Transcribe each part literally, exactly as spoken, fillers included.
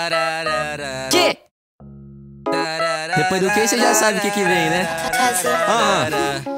Que? Depois do que você já sabe o que que vem, né? Ah,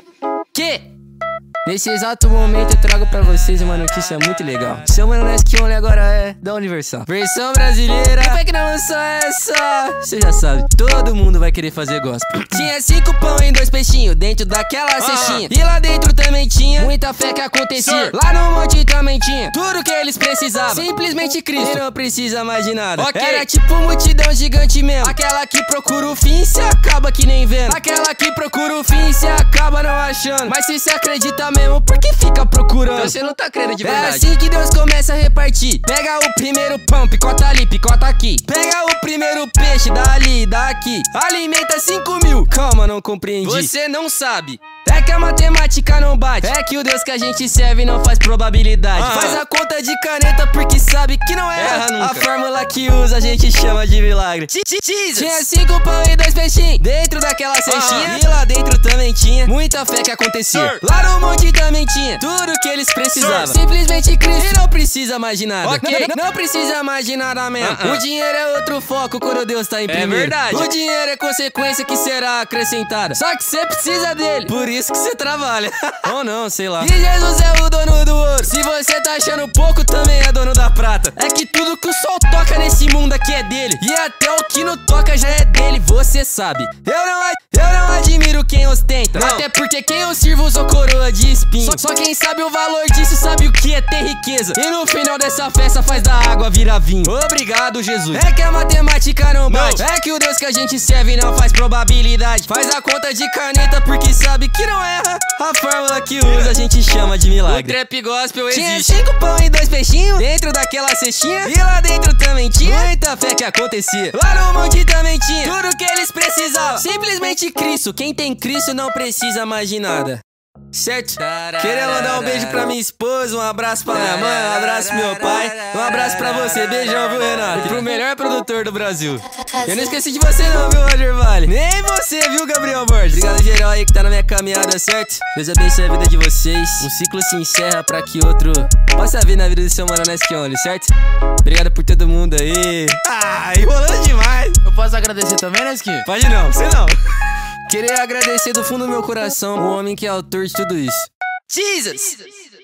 que? Nesse exato momento eu trago pra vocês uma notícia muito legal. Seu mano Nesque Only agora é da Universal, versão brasileira. Quem foi que não lançou essa? Você já sabe, todo mundo vai querer fazer gospel. Tinha cinco pão e dois peixinhos dentro daquela ah. cestinha. E lá dentro também tinha muita fé que acontecia. Sir. Lá no monte também tinha tudo que eles precisavam. Simplesmente Cristo, e não precisa mais de nada. Okay. Era tipo multidão gigante mesmo. Aquela que procura o fim se acaba que nem vendo. Aquela que procura o fim se acaba não achando. Mas se você acredita mesmo, por que fica procurando? Então você não tá crendo de verdade. É assim que Deus começa a repartir. Pega o primeiro pão, picota ali, picota aqui. Pega o primeiro peixe, dali, daqui. Alimenta cinco mil. Calma, não compreendi. Você não sabe. É que a matemática não bate. É que o Deus que a gente serve não faz probabilidade. Ah. Faz a conta de caneta porque sabe que não erra, erra nunca. A fórmula que usa a gente chama de milagre. Jesus. Tinha cinco pão e dois peixinhos dentro daquela cestinha. Ah. E lá dentro também tinha muita fé que acontecia. Sir. Lá no monte também tinha tudo que eles precisavam. Sir. Simplesmente Cristo, e não precisa mais de nada. Okay. Não, não precisa mais de nada mesmo. Uh -uh. O dinheiro é outro foco quando Deus tá em primeiro. É verdade. O dinheiro é consequência que será acrescentada. Só que você precisa dele, por isso que você trabalha. Ou não, sei lá. E Jesus é o dono do ouro. Se você tá achando pouco, também é dono da prata. É que tudo que o sol toca nesse mundo aqui é dele. E até o que não toca já é dele, você sabe. Eu não, eu não admiro quem ostenta, não. Até porque quem eu sirvo usou coroa de espinho. Só, só quem sabe o valor disso sabe o que é ter riqueza. E no final dessa festa faz da água virar vinho. Obrigado, Jesus. É que a matemática não bate. Não. É que o Deus que a gente serve não faz probabilidade. Faz a conta de caneta porque sabe que não erra. A fórmula que usa a gente chama de milagre. O trap gospel existe. Tinha cinco pão e dois peixinhos dentro daquela cestinha. E lá dentro também tinha muita fé que acontecia. Lá no monte também tinha tudo que eles precisavam. Simplesmente Cristo. Quem tem Cristo não precisa mais de nada. Certo? Queria mandar um beijo pra minha esposa, um abraço pra minha mãe, um abraço pro meu pai, um abraço pra você, beijão, viu, Renato? E pro melhor produtor do Brasil. Eu não esqueci de você não, viu, Roger Vale? Nem você, viu, Gabriel Borges? Obrigado geral aí que tá na minha caminhada, certo? Deus abençoe a vida de vocês. Um ciclo se encerra pra que outro possa vir na vida do seu mano Nesque Only, certo? Obrigado por todo mundo aí. Ah, enrolando demais. Eu posso agradecer também, Nesque? Pode não, você não. Queria agradecer do fundo do meu coração o homem que é autor de tudo isso. Jesus!